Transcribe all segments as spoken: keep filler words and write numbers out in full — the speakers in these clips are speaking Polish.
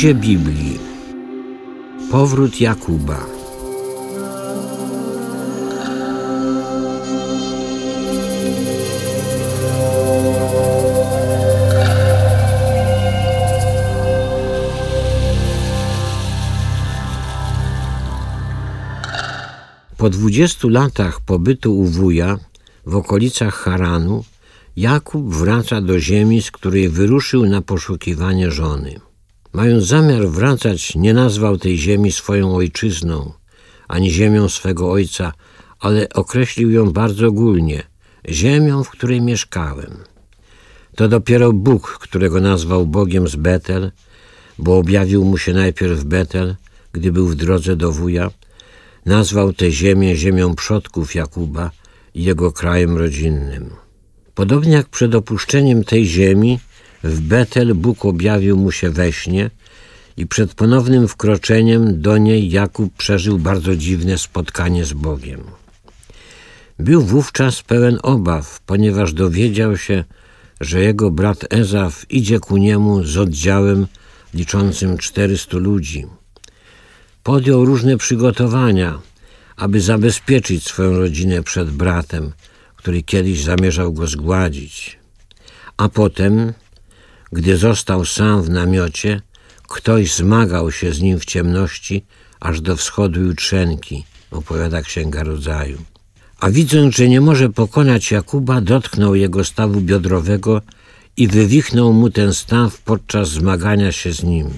Ludzie Biblii. Powrót Jakuba. Po dwudziestu latach pobytu u wuja w okolicach Haranu Jakub wraca do ziemi, z której wyruszył na poszukiwanie żony. Mając zamiar wracać, nie nazwał tej ziemi swoją ojczyzną, ani ziemią swego ojca, ale określił ją bardzo ogólnie – ziemią, w której mieszkałem. To dopiero Bóg, którego nazwał Bogiem z Betel, bo objawił mu się najpierw w Betel, gdy był w drodze do wuja, nazwał tę ziemię ziemią przodków Jakuba i jego krajem rodzinnym. Podobnie jak przed opuszczeniem tej ziemi, w Betel Bóg objawił mu się we śnie i przed ponownym wkroczeniem do niej Jakub przeżył bardzo dziwne spotkanie z Bogiem. Był wówczas pełen obaw, ponieważ dowiedział się, że jego brat Ezaf idzie ku niemu z oddziałem liczącym czterystu ludzi. Podjął różne przygotowania, aby zabezpieczyć swoją rodzinę przed bratem, który kiedyś zamierzał go zgładzić. A potem, gdy został sam w namiocie, ktoś zmagał się z nim w ciemności aż do wschodu jutrzenki, opowiada Księga Rodzaju. A widząc, że nie może pokonać Jakuba, dotknął jego stawu biodrowego i wywichnął mu ten staw podczas zmagania się z nim.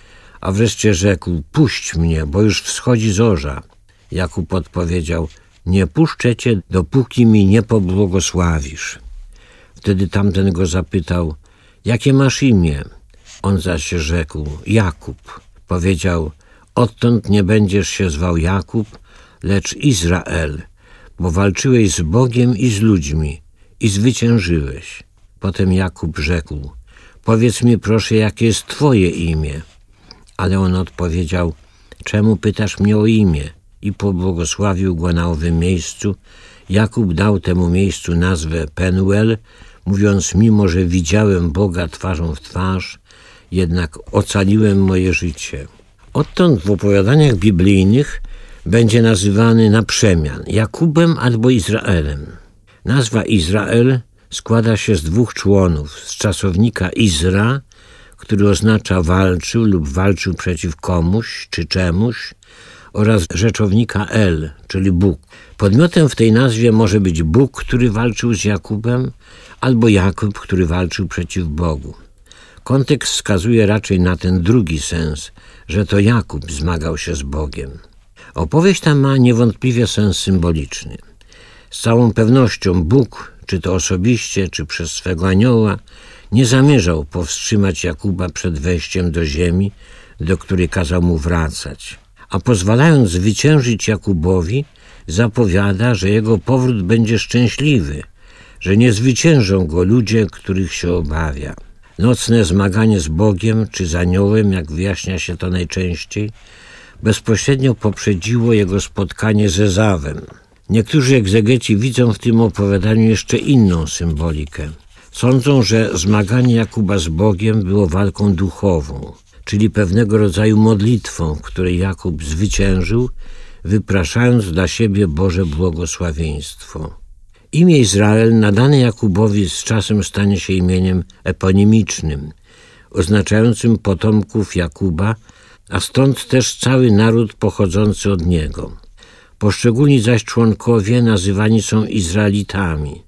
A wreszcie rzekł: puść mnie, bo już wschodzi zorza. Jakub odpowiedział: nie puszczę cię, dopóki mi nie pobłogosławisz. Wtedy tamten go zapytał: jakie masz imię? On zaś rzekł: Jakub. Powiedział: odtąd nie będziesz się zwał Jakub, lecz Izrael, bo walczyłeś z Bogiem i z ludźmi i zwyciężyłeś. Potem Jakub rzekł: powiedz mi proszę, jakie jest twoje imię. Ale on odpowiedział: czemu pytasz mnie o imię? I pobłogosławił go na owym miejscu. Jakub dał temu miejscu nazwę Penuel, mówiąc: mimo że widziałem Boga twarzą w twarz, jednak ocaliłem moje życie. Odtąd w opowiadaniach biblijnych będzie nazywany na przemian Jakubem albo Izraelem. Nazwa Izrael składa się z dwóch członów: z czasownika Izra, który oznacza walczył lub walczył przeciw komuś czy czemuś, oraz rzeczownika El, czyli Bóg. Podmiotem w tej nazwie może być Bóg, który walczył z Jakubem, albo Jakub, który walczył przeciw Bogu. Kontekst wskazuje raczej na ten drugi sens, że to Jakub zmagał się z Bogiem. Opowieść ta ma niewątpliwie sens symboliczny. Z całą pewnością Bóg, czy to osobiście, czy przez swego anioła, nie zamierzał powstrzymać Jakuba przed wejściem do ziemi, do której kazał mu wracać. A pozwalając zwyciężyć Jakubowi, zapowiada, że jego powrót będzie szczęśliwy, że nie zwyciężą go ludzie, których się obawia. Nocne zmaganie z Bogiem czy z aniołem, jak wyjaśnia się to najczęściej, bezpośrednio poprzedziło jego spotkanie z Ezawem. Niektórzy egzegeci widzą w tym opowiadaniu jeszcze inną symbolikę. Sądzą, że zmaganie Jakuba z Bogiem było walką duchową, czyli pewnego rodzaju modlitwą, w której Jakub zwyciężył, wypraszając dla siebie Boże błogosławieństwo. Imię Izrael nadane Jakubowi z czasem stanie się imieniem eponimicznym, oznaczającym potomków Jakuba, a stąd też cały naród pochodzący od niego. Poszczególni zaś członkowie nazywani są Izraelitami,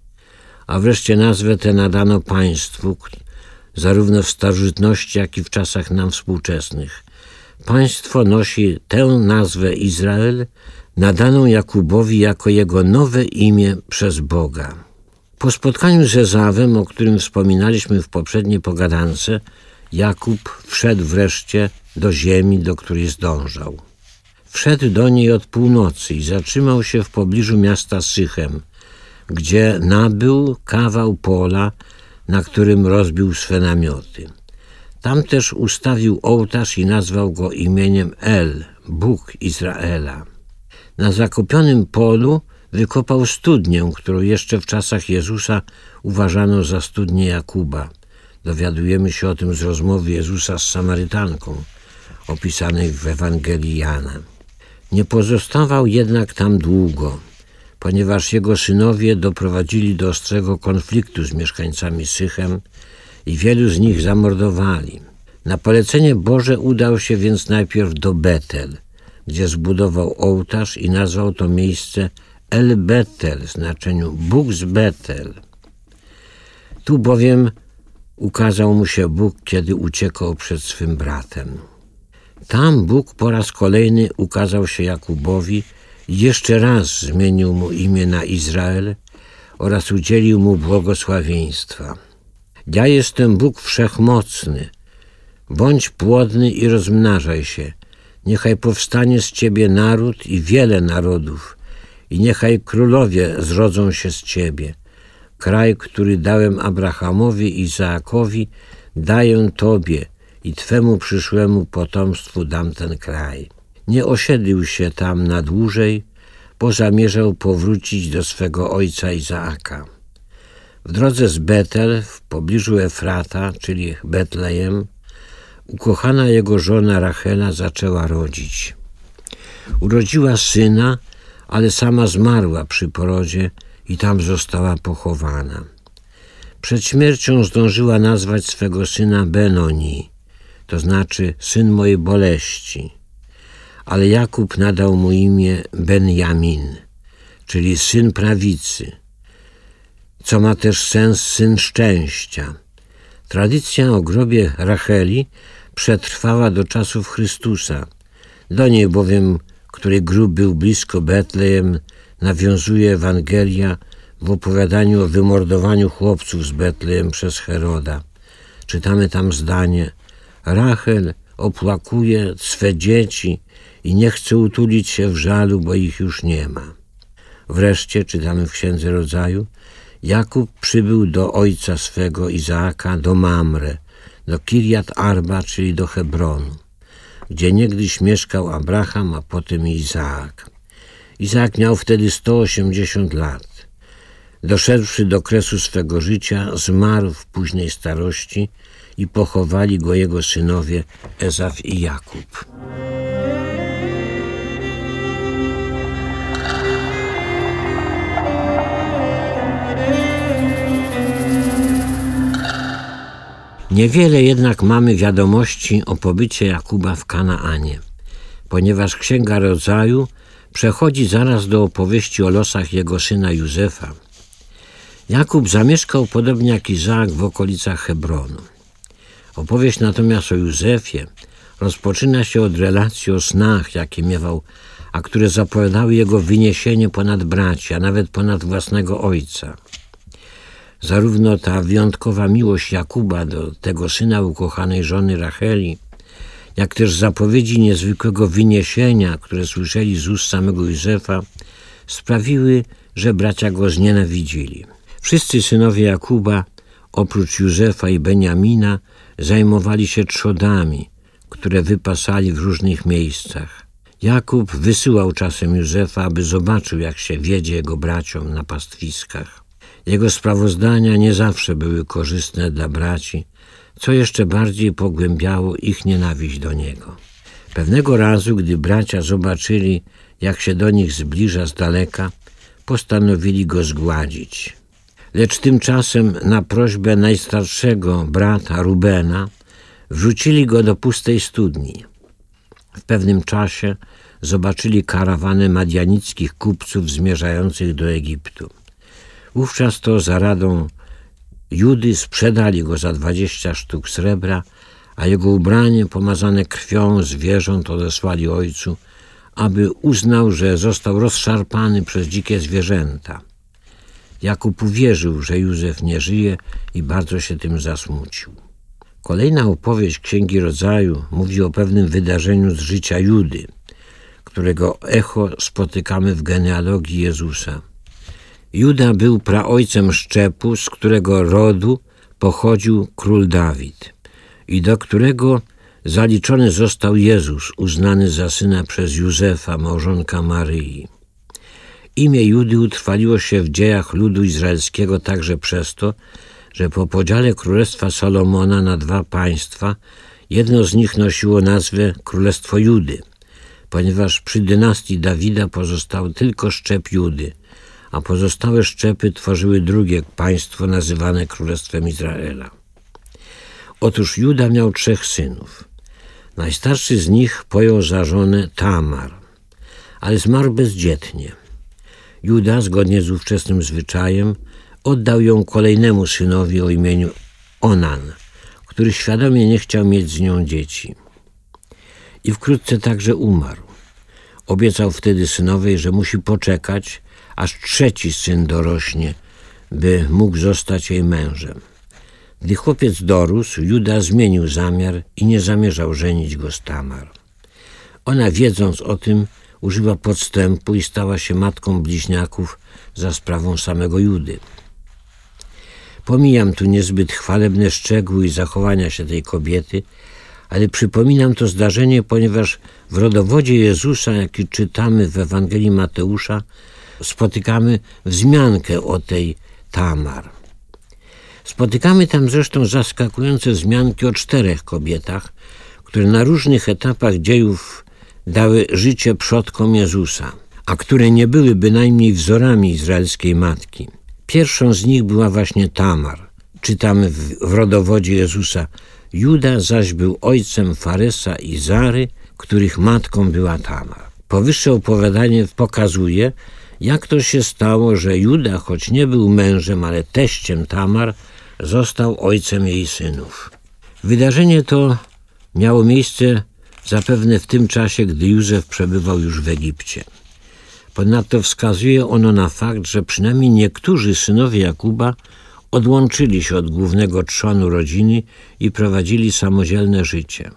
a wreszcie nazwę tę nadano państwu, zarówno w starożytności, jak i w czasach nam współczesnych. Państwo nosi tę nazwę Izrael, nadaną Jakubowi jako jego nowe imię przez Boga. Po spotkaniu z Ezawem, o którym wspominaliśmy w poprzedniej pogadance, Jakub wszedł wreszcie do ziemi, do której zdążał. Wszedł do niej od północy i zatrzymał się w pobliżu miasta Sychem, gdzie nabył kawał pola, na którym rozbił swe namioty. Tam też ustawił ołtarz i nazwał go imieniem El, Bóg Izraela. Na zakopionym polu wykopał studnię, którą jeszcze w czasach Jezusa uważano za studnię Jakuba. Dowiadujemy się o tym z rozmowy Jezusa z Samarytanką opisanej w Ewangelii Jana. Nie pozostawał jednak tam długo, ponieważ jego synowie doprowadzili do ostrego konfliktu z mieszkańcami Sychem i wielu z nich zamordowali. Na polecenie Boże udał się więc najpierw do Betel, gdzie zbudował ołtarz i nazwał to miejsce El Betel, w znaczeniu Bóg z Betel. Tu bowiem ukazał mu się Bóg, kiedy uciekał przed swym bratem. Tam Bóg po raz kolejny ukazał się Jakubowi i jeszcze raz zmienił mu imię na Izrael oraz udzielił mu błogosławieństwa. Ja jestem Bóg Wszechmocny. Bądź płodny i rozmnażaj się. Niechaj powstanie z ciebie naród i wiele narodów i niechaj królowie zrodzą się z ciebie. Kraj, który dałem Abrahamowi i Izaakowi, daję tobie i twemu przyszłemu potomstwu dam ten kraj. Nie osiedlił się tam na dłużej, bo zamierzał powrócić do swego ojca Izaaka. W drodze z Betel, w pobliżu Efrata, czyli Betlejem, ukochana jego żona Rachela zaczęła rodzić. Urodziła syna, ale sama zmarła przy porodzie i tam została pochowana. Przed śmiercią zdążyła nazwać swego syna Benoni, to znaczy syn mojej boleści, ale Jakub nadał mu imię Benjamin, czyli syn prawicy, co ma też sens syn szczęścia. Tradycja o grobie Racheli przetrwała do czasów Chrystusa. Do niej bowiem, której grób był blisko Betlejem, nawiązuje Ewangelia w opowiadaniu o wymordowaniu chłopców z Betlejem przez Heroda. Czytamy tam zdanie: Rachel opłakuje swe dzieci i nie chce utulić się w żalu, bo ich już nie ma. Wreszcie, czytamy w Księdze Rodzaju, Jakub przybył do ojca swego Izaaka, do Mamre, do Kirjat Arba, czyli do Hebronu, gdzie niegdyś mieszkał Abraham, a potem Izaak. Izaak miał wtedy sto osiemdziesiąt lat. Doszedłszy do kresu swego życia, zmarł w późnej starości i pochowali go jego synowie Ezaf i Jakub. Niewiele jednak mamy wiadomości o pobycie Jakuba w Kanaanie, ponieważ Księga Rodzaju przechodzi zaraz do opowieści o losach jego syna Józefa. Jakub zamieszkał podobnie jak Izaak w okolicach Hebronu. Opowieść natomiast o Józefie rozpoczyna się od relacji o snach, jakie miewał, a które zapowiadały jego wyniesienie ponad braci, a nawet ponad własnego ojca. Zarówno ta wyjątkowa miłość Jakuba do tego syna ukochanej żony Racheli, jak też zapowiedzi niezwykłego wyniesienia, które słyszeli z ust samego Józefa, sprawiły, że bracia go znienawidzili. Wszyscy synowie Jakuba, oprócz Józefa i Beniamina, zajmowali się trzodami, które wypasali w różnych miejscach. Jakub wysyłał czasem Józefa, aby zobaczył, jak się wiedzie jego braciom na pastwiskach. Jego sprawozdania nie zawsze były korzystne dla braci, co jeszcze bardziej pogłębiało ich nienawiść do niego. Pewnego razu, gdy bracia zobaczyli, jak się do nich zbliża z daleka, postanowili go zgładzić. Lecz tymczasem na prośbę najstarszego brata Rubena wrzucili go do pustej studni. W pewnym czasie zobaczyli karawany madianickich kupców zmierzających do Egiptu. Wówczas to za radą Judy sprzedali go za dwadzieścia sztuk srebra, a jego ubranie pomazane krwią zwierząt odesłali ojcu, aby uznał, że został rozszarpany przez dzikie zwierzęta. Jakub uwierzył, że Józef nie żyje i bardzo się tym zasmucił. Kolejna opowieść Księgi Rodzaju mówi o pewnym wydarzeniu z życia Judy, którego echo spotykamy w genealogii Jezusa. Juda był praojcem szczepu, z którego rodu pochodził król Dawid i do którego zaliczony został Jezus, uznany za syna przez Józefa, małżonka Maryi. Imię Judy utrwaliło się w dziejach ludu izraelskiego także przez to, że po podziale królestwa Salomona na dwa państwa Jedno z nich nosiło nazwę Królestwo Judy, ponieważ przy dynastii Dawida pozostał tylko szczep Judy, a pozostałe szczepy tworzyły drugie państwo nazywane Królestwem Izraela. Otóż Juda miał trzech synów. Najstarszy z nich pojął za żonę Tamar, ale zmarł bezdzietnie. Juda, zgodnie z ówczesnym zwyczajem, oddał ją kolejnemu synowi o imieniu Onan, który świadomie nie chciał mieć z nią dzieci. I wkrótce także umarł. Obiecał wtedy synowej, że musi poczekać, aż trzeci syn dorośnie, by mógł zostać jej mężem. Gdy chłopiec dorósł, Juda zmienił zamiar i nie zamierzał żenić go z Tamar. Ona, wiedząc o tym, użyła podstępu i stała się matką bliźniaków za sprawą samego Judy. Pomijam tu niezbyt chwalebne szczegóły i zachowania się tej kobiety, ale przypominam to zdarzenie, ponieważ w rodowodzie Jezusa, jaki czytamy w Ewangelii Mateusza, spotykamy wzmiankę o tej Tamar. Spotykamy tam zresztą zaskakujące wzmianki o czterech kobietach, które na różnych etapach dziejów dały życie przodkom Jezusa, a które nie były bynajmniej wzorami izraelskiej matki. Pierwszą z nich była właśnie Tamar. Czytamy w, w rodowodzie Jezusa: Juda zaś był ojcem Faresa i Zary, których matką była Tamar. Powyższe opowiadanie pokazuje, jak to się stało, że Juda, choć nie był mężem, ale teściem Tamar, został ojcem jej synów. Wydarzenie to miało miejsce zapewne w tym czasie, gdy Józef przebywał już w Egipcie. Ponadto wskazuje ono na fakt, że przynajmniej niektórzy synowie Jakuba odłączyli się od głównego trzonu rodziny i prowadzili samodzielne życie.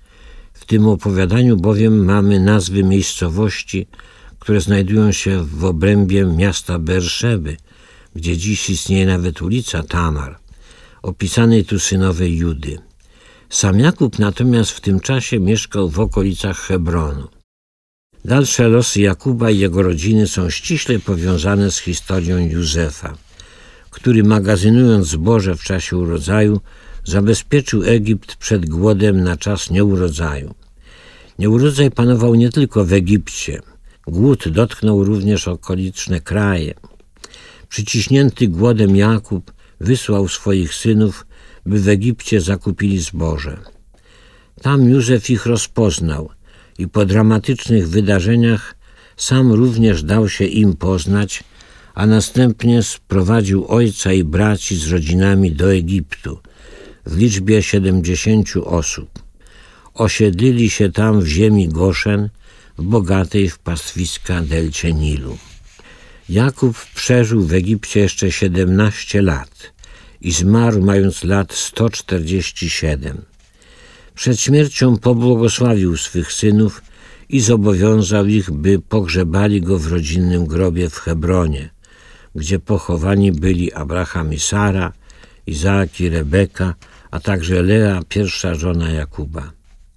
W tym opowiadaniu bowiem mamy nazwy miejscowości, które znajdują się w obrębie miasta Berszeby, gdzie dziś istnieje nawet ulica Tamar, opisanej tu synowej Judy. Sam Jakub natomiast w tym czasie mieszkał w okolicach Hebronu. Dalsze losy Jakuba i jego rodziny są ściśle powiązane z historią Józefa, który, magazynując zboże w czasie urodzaju, zabezpieczył Egipt przed głodem na czas nieurodzaju. Nieurodzaj panował nie tylko w Egipcie. Głód dotknął również okoliczne kraje. Przyciśnięty głodem Jakub wysłał swoich synów, by w Egipcie zakupili zboże. Tam Józef ich rozpoznał i po dramatycznych wydarzeniach sam również dał się im poznać, a następnie sprowadził ojca i braci z rodzinami do Egiptu w liczbie siedemdziesięciu osób. Osiedlili się tam w ziemi Goszen, w bogatej w pastwiska delcie Nilu. Jakub przeżył w Egipcie jeszcze siedemnaście lat i zmarł mając lat sto czterdzieści siedem. Przed śmiercią pobłogosławił swych synów i zobowiązał ich, by pogrzebali go w rodzinnym grobie w Hebronie, gdzie pochowani byli Abraham i Sara, Izaak i Rebeka, a także Lea, pierwsza żona Jakuba.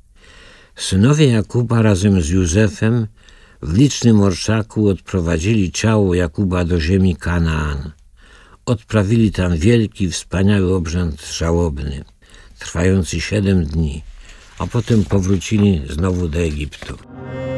Synowie Jakuba razem z Józefem w licznym orszaku odprowadzili ciało Jakuba do ziemi Kanaan. Odprawili tam wielki, wspaniały obrzęd żałobny, trwający siedem dni, a potem powrócili znowu do Egiptu.